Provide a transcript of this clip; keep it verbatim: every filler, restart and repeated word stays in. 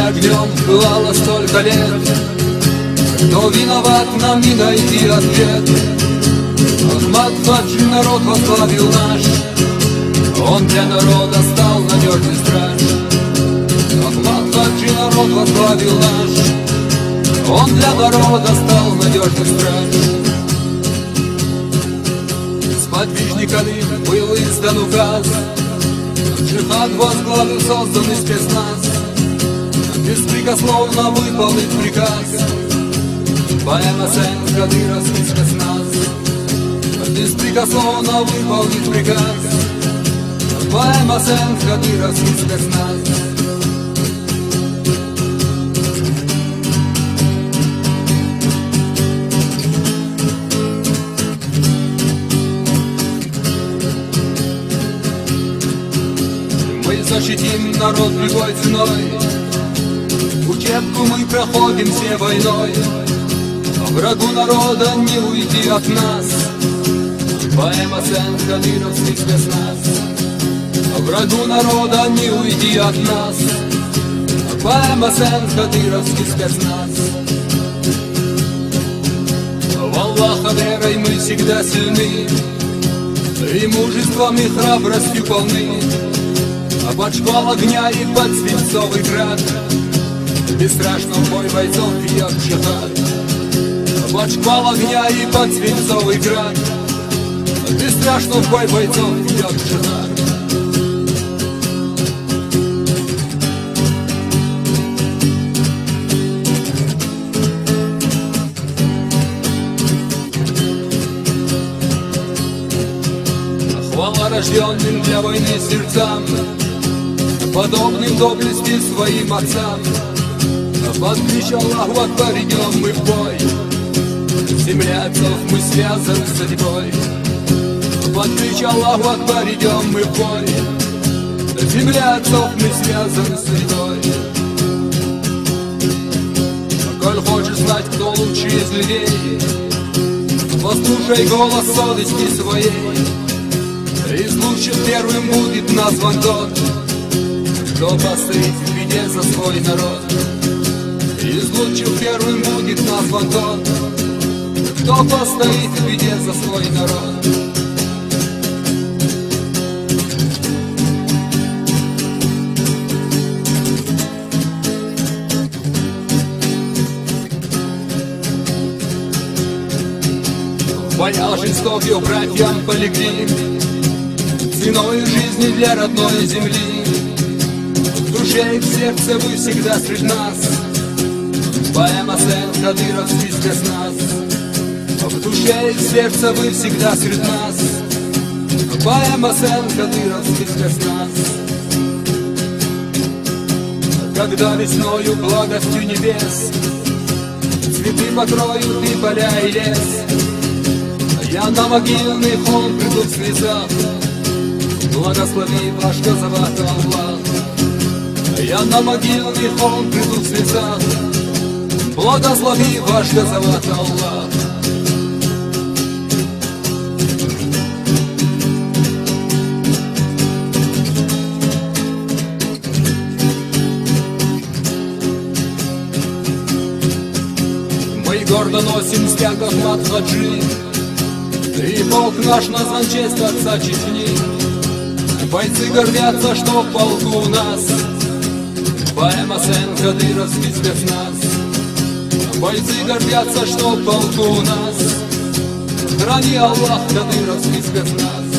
огнем пылало столько лет. Кто виноват, нам не найти ответ. Ахмад Хаджи народ возглавил наш, он для народа стал надежный страж. Ахмад Хаджи народ возглавил наш, он для народа стал надежный страж. С подвижниками был издан указ, джихад возглавил созданный спецназ. Беспрекословно выполнить приказ поэма Сен Кадыровский спецназ. Беспрекословно выполнить приказ поэма Сен Кадыровский спецназ. Мы защитим народ любой ценой, учебку мы проходим все войной. Врагу народа не уйти от нас, поэма Сен Кадыровский спецназ. Врагу народа не уйти от нас, поэма Сен Кадыровский спецназ. В Аллаха верой мы всегда сильны, и мужеством и храбростью полны. А под шквал огня и под свинцовый град бесстрашно в бой бойцов бьет джихад. Под шквал огня и под свинцовый град бесстрашно в бой бойцов бьет джихад. Хвала рожденным для войны сердцам, подобным доблести своим отцам. Под клич Аллаху Акбар идем мы в бой, земля отцов мы связаны с судьбой. Под клич Аллаху Акбар идем мы в бой, земля отцов мы связаны с судьбой. Коль хочешь знать, кто лучший из людей, послушай голос совести своей. Из лучших первым будет назван тот, кто постоит в беде за свой народ. Из лучших первым будет назван тот, кто постоит в беде за свой народ. В боях жестоких братьям полегли, ценой жизни для родной земли. В душе и в сердце вы всегда среди нас, поэма Сен Кадыровский спецназ. В душе и в сердце вы всегда среди нас, поэма Сен Кадыровский спецназ. Когда весною благостью небес цветы покроют и поля и лес, я на могильный холм приду в слезах, благослови ваш Газават Аллах. Я на могильный холм приду в слезах, благослови ваш Газават Аллах. Мы гордо носим стяг Ахмад Хаджи, и Бог наш назван честь отца Чечни. Бойцы гордятся, что в полку у нас поэма Сен Кадыровский спецназ. Бойцы гордятся, что в полку у нас храни Аллах Кадыровский спецназ.